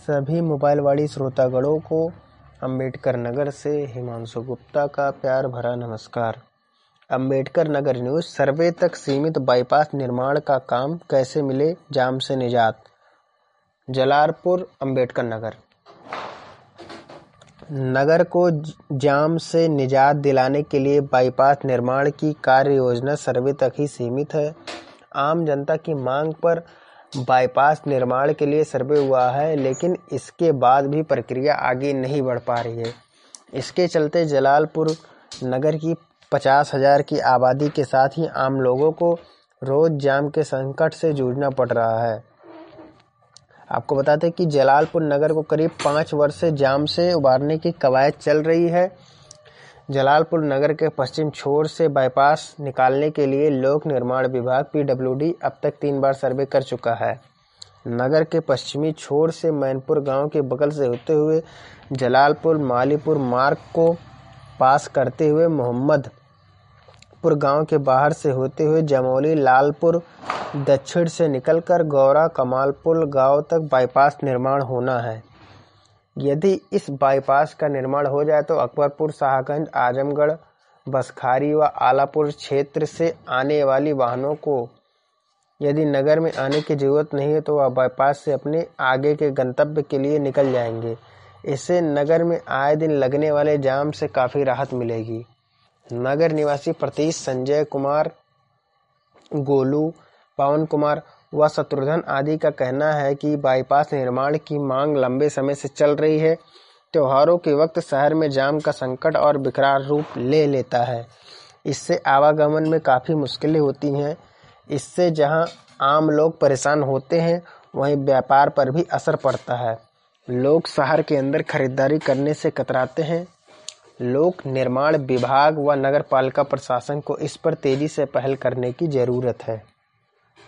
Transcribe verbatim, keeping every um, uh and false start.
सभी मोबाइल वाणी श्रोतागणों को अम्बेडकर नगर से हिमांशु गुप्ता का प्यार भरा नमस्कार। अम्बेडकर नगर न्यूज। सर्वे तक सीमित बाईपास निर्माण का काम कैसे मिले जाम से निजात। जलालपुर अम्बेडकर नगर नगर को जाम से निजात दिलाने के लिए बाईपास निर्माण की कार्य योजना सर्वे तक ही सीमित है। आम जनता की मांग पर बाईपास निर्माण के लिए सर्वे हुआ है, लेकिन इसके बाद भी प्रक्रिया आगे नहीं बढ़ पा रही है। इसके चलते जलालपुर नगर की पचास हजार की आबादी के साथ ही आम लोगों को रोज जाम के संकट से जूझना पड़ रहा है। आपको बताते हैं कि जलालपुर नगर को करीब पाँच वर्ष से जाम से उबारने की कवायद चल रही है। जलालपुर नगर के पश्चिम छोर से बाईपास निकालने के लिए लोक निर्माण विभाग पी डब्ल्यू डी अब तक तीन बार सर्वे कर चुका है। नगर के पश्चिमी छोर से मैनपुर गांव के बगल से होते हुए जलालपुर मालीपुर मार्ग को पास करते हुए मोहम्मदपुर गांव के बाहर से होते हुए जमोली लालपुर दक्षिण से निकलकर गौरा कमालपुर गांव तक बाईपास निर्माण होना है। यदि इस बाईपास का निर्माण हो जाए तो अकबरपुर, शाहगंज, आजमगढ़, बसखारी व आलापुर क्षेत्र से आने वाली वाहनों को यदि नगर में आने की जरूरत नहीं है तो वह बाईपास से अपने आगे के गंतव्य के लिए निकल जाएंगे। इससे नगर में आए दिन लगने वाले जाम से काफ़ी राहत मिलेगी। नगर निवासी प्रतीश, संजय कुमार, गोलू, पवन कुमार व शत्रुघ्न आदि का कहना है कि बाईपास निर्माण की मांग लंबे समय से चल रही है। त्योहारों के वक्त शहर में जाम का संकट और विकराल रूप ले लेता है। इससे आवागमन में काफ़ी मुश्किलें होती हैं। इससे जहां आम लोग परेशान होते हैं, वहीं व्यापार पर भी असर पड़ता है। लोग शहर के अंदर खरीदारी करने से कतराते हैं। लोक निर्माण विभाग व नगर पालिका प्रशासन को इस पर तेजी से पहल करने की जरूरत है।